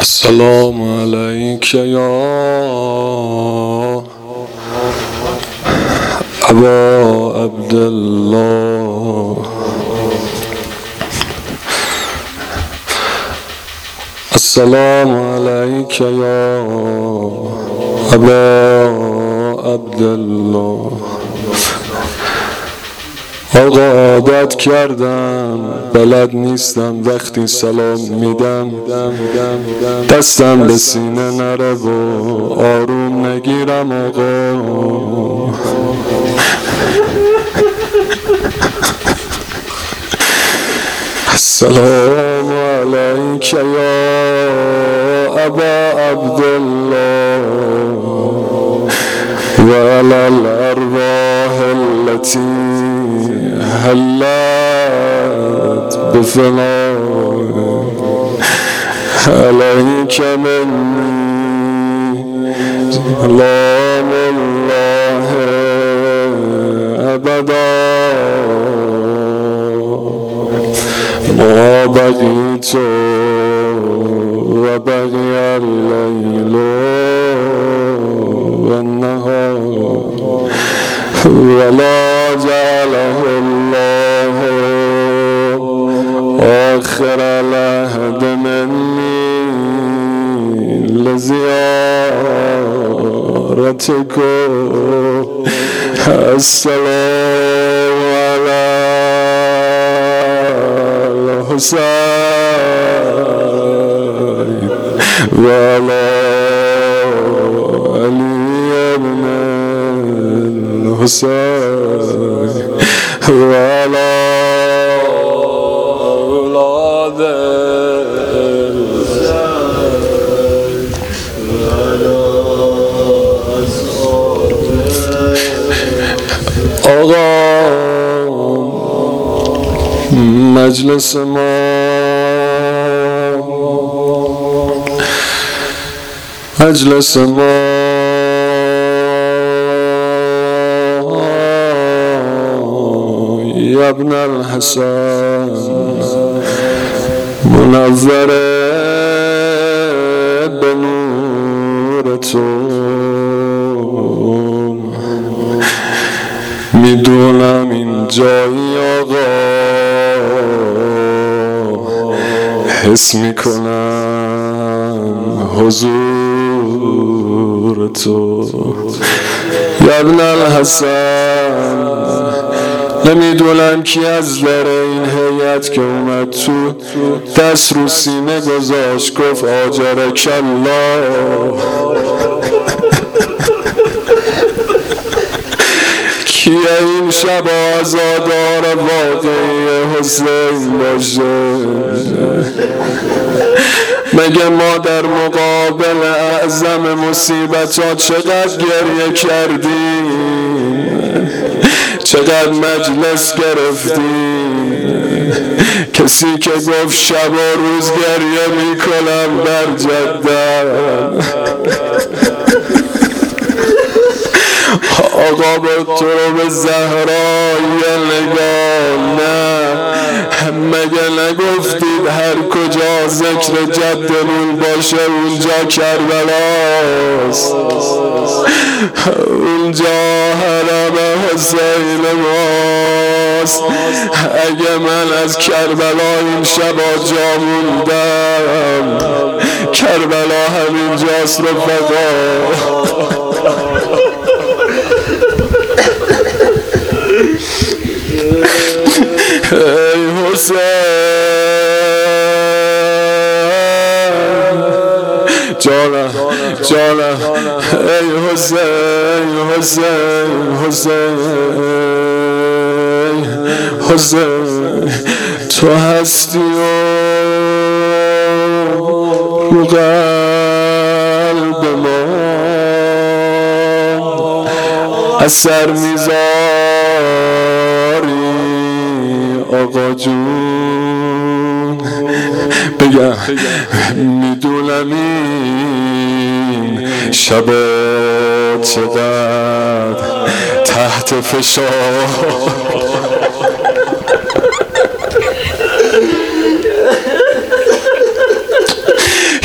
السلام عليك يا أبا عبد الله. السلام عليك يا أبا عبد الله. آقا عادت کردم بلد نیستم وقتی سلام میدم دستم به سینه نره و آروم نگیرم آقا. السلام علیک یا ابا عبدالله و علی الارواح التي حلت بفناء عليك مني سلام الله أبدا ما بقيت وبقي الليل والنهار ولا جعله الله آخر العهد مني لزيارتكم. السلام على الحسين وعلى علي بن الحسين وعلى أولاد الحسين وعلى آقا مجلس ما مجلس ما يا ابن الحسن منور بنور تو. میدونم این جایی آقا حس میکنم حضور تو یا ابن الحسن. نمیدونم کی از در این هیئت که اومد تو دست رو سینه گذاشت گفت آجرک الله. کیه این شب آزادار واقعی حسین باشه؟ مگه ما در مقابل اعظم مصیبت ها چقدر گریه کردیم، چقدر مجلس گرفتیم. کسی که گفت شب و روز گریه میکنم بر جدم. آقا به تو به زهرا یه نگاه نه، مگه نگفتید هر کجا ذکر جدمون باشه اونجا کربلاست، اونجا حرم حسین ماست. اگه من از کربلا این شبا جا موندم کربلا همینجاست رفقا. ای حسین جانم جانم، ای حسین حسین حسین حسین، تو هستی و رو قلب ما اثر میذاری آقا جون. بگم میدونم این شبا چقدر تحت فشار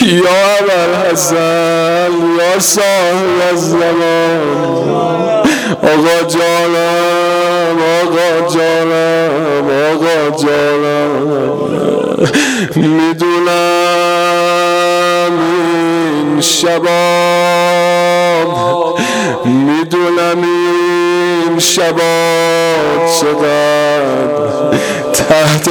یا ابوالحسن یا صاحب الزمان، آقا جانم آقا جانم آقا جانم، میدونم این شباب، میدونم این شباب چقدر تحت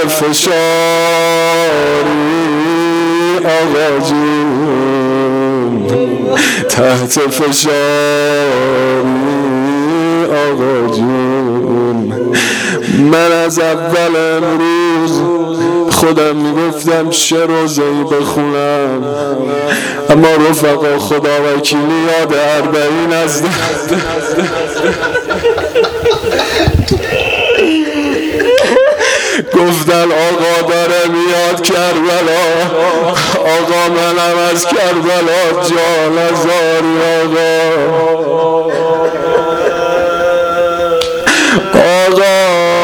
فشاری آقا جون، تحت فشاری آقا جون. من از اول امروز خودم میگفتم چه روزه‌ای بخونم، اما رفقا خدا وکیلی یاد 40 از گفتن آقا داره میاد کربلا، آقا منم از کربلا جان ازاری آقا، آقا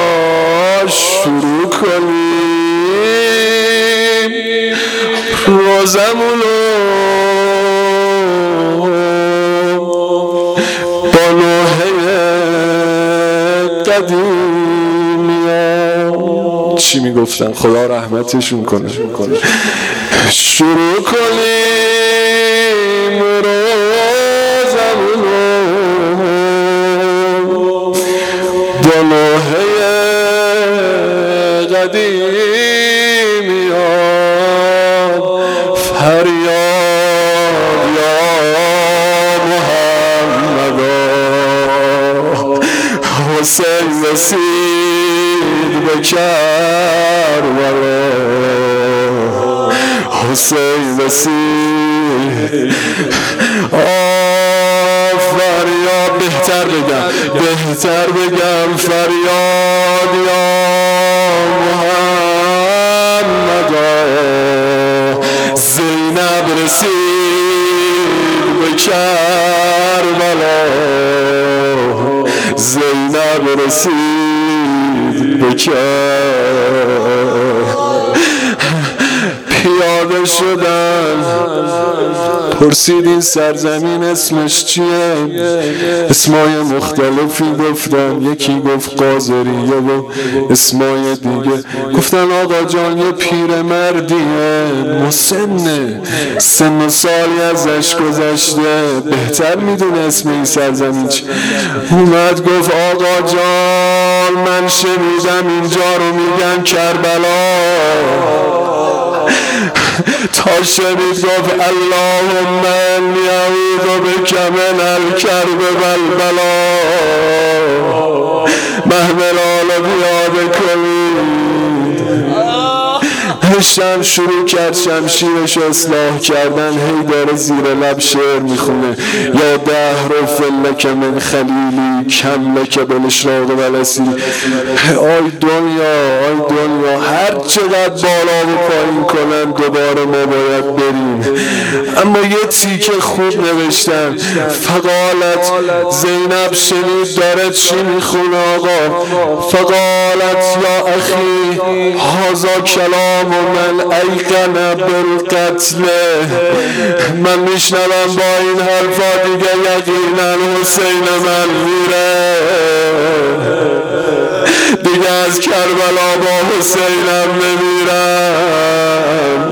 شروع کنیم روزمونو با نوحه قدیمیان. چی میگفتن؟ خدا رحمتشون کنه. شروع کنیم روزمونو با نوحه قدیمیان. فریاد یا محمدا، حسین رسید به کربلا، حسین رسید. فریاد، بهتر بگم فریاد یا محمدا، زینب رسید به کربلا، زینب رسید به کربلا. پیاده شدن، پرسید این سرزمین اسمش چیه؟ اسمای مختلفی گفتن، یکی گفت قاضریه و اسمای دیگه. گفتن آقا جان یه پیر مردیه مسنه، سن و سالی ازش گذشته، بهتر میدونه اسم این سرزمین چیه. اومد گفت آقا جان من شنیدم اینجا رو میگن کربلا. تا شنید گفت اللهم انی اعوذ بک من الکرب والبلا. محمل آل بیاده کنید. شروع کرد شمشیرش اصلاح کردن، هی داره زیر لب شعر میخونه. یا دهر فلک من خلیلی کم لک بالاشراق ولسی. آی دنیا هر چقدر بالا و پایین کنن دوباره ما باید بریم. اما یه تیکه خوب نوشتن. فقالت زینب شنید داره چی میخونه آقا. فقالت یا اخی هذا کلام من ایقن بالقتل. من میشنوم با این حرفا دیگه یقینا حسین من میره، دیگه از کربلا با حسینم نمیرم.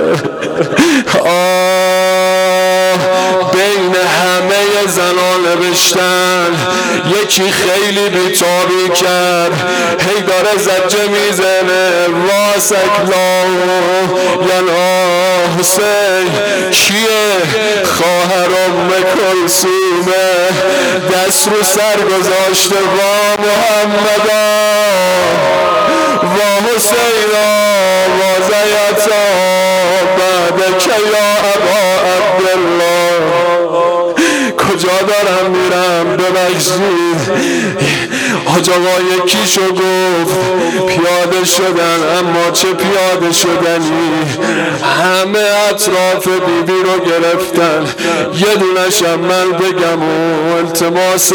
بین همه زنان نوشتن، یکی خیلی بیتابی کرد، هی داره زجه میزنه واسک لاو ینا حسین کیه؟ خواهر ام کلثومه، دست رو سر گذاشته با محمدا و حسینا و زیتا بعد که یا ابا عبدالله. کجا دارم میرم ببخشید. حاج آقا یکیشو گفت پیاده شدن، اما چه پیاده شدنی، همه اطراف بیبی رو گرفتن. یه دونشم من بگم و التماس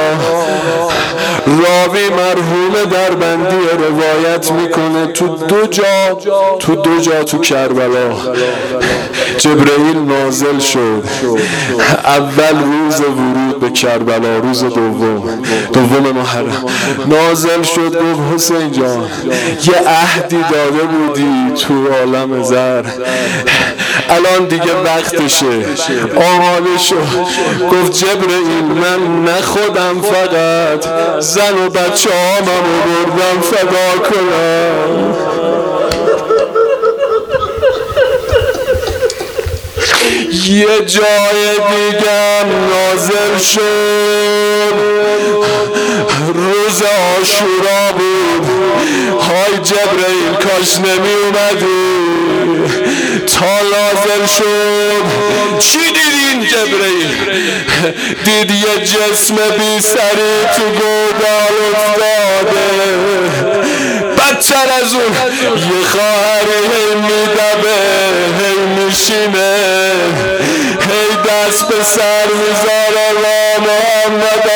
راوی مرحوم دربندی روایت میکنه تو دو جا تو کربلا جبرئیل نازل شد. اول روز ورود به کربلا، روز دوم محرم نازل شد، گفت حسین جان یه عهدی داده بودی تو عالم زر، الان دیگه وقتشه، آماده شد. گفت جبرئیل من نه خودم، فقط زن و بچه آمم رو بردم فدا کنم. یه جای دیگم نازل شد، روز عاشورا بود. های جبرئیل کاش نمی اومدی. تا نازل شد چی دیدین جبرئیل؟ دید یه جسم بی سری تو گودال افتاده، بدتر از اون یه خواهری هی میدبه هی میشینه هی دست به سر میذاره را محمد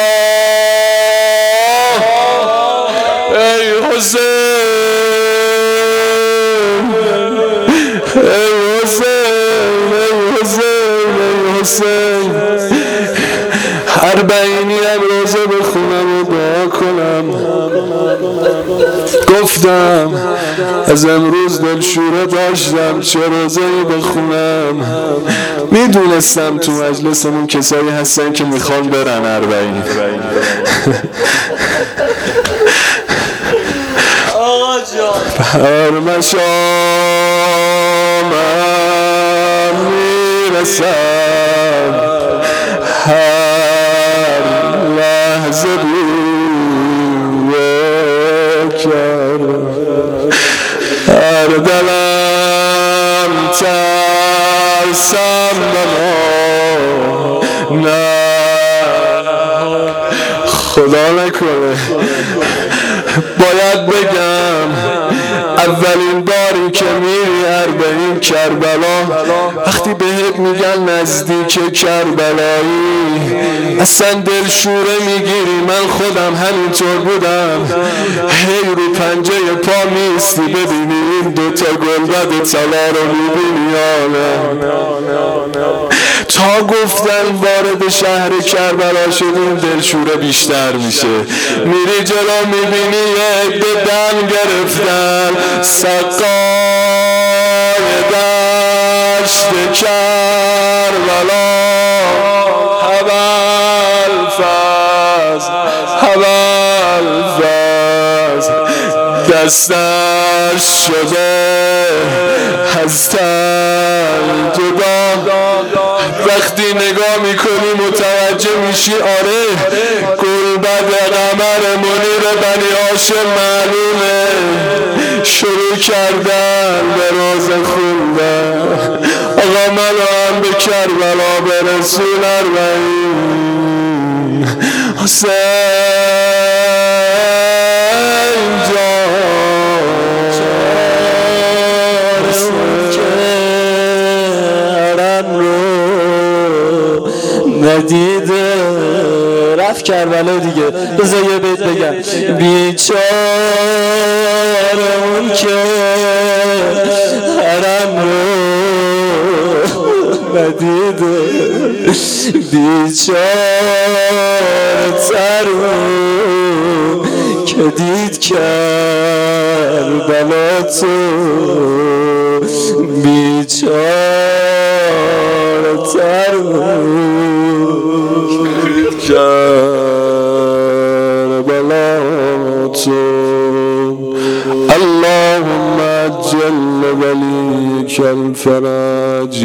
ای حسین ای حسین ای حسین ای حسین. اربعینی هم روزه بخونم و دعا کنم. گفتم از امروز دلشوره داشتم چه روزه‌ای بخونم. میدونستم تو مجلسمون کسایی هستن که میخوان برن اربعین. آقا جان هر مشامم میرسم، هر لحظه هر دلم ترسم نه خدا نکنه. باید بگم اولین باری که میری اربعین کربلا، وقتی بهت میگن نزدیک کربلایی اصلا دلشوره میگیری. من خودم همینطور بودم، هی رو پنجه پا میستی ببینی این دوتا گلبد طلا رو میبینی یا نه. تا گفتن وارد شهر کربلا شدیم دلشوره بیشتر میشه. میری جلو میبینی یه عده دم گرفتن، سقای دشت کربلا، هبلفز دستش شده از تن جدا. وقتی نگاه میکنی متوجه میشی آره گلبد قمر منیر بنی هاشم معلومه. شروع کردن به روز خوندن آقا منو هم به کربلا برسون اربعین. حسین ندیده رفت کربلا دیگه. بذار یه بیت بگم. بیچاره اون که حرم رو ندیده، بیچاره تر که دید کربلا تو، بیچاره تر کربلا تو. اللهم اجل ولیک الفرج.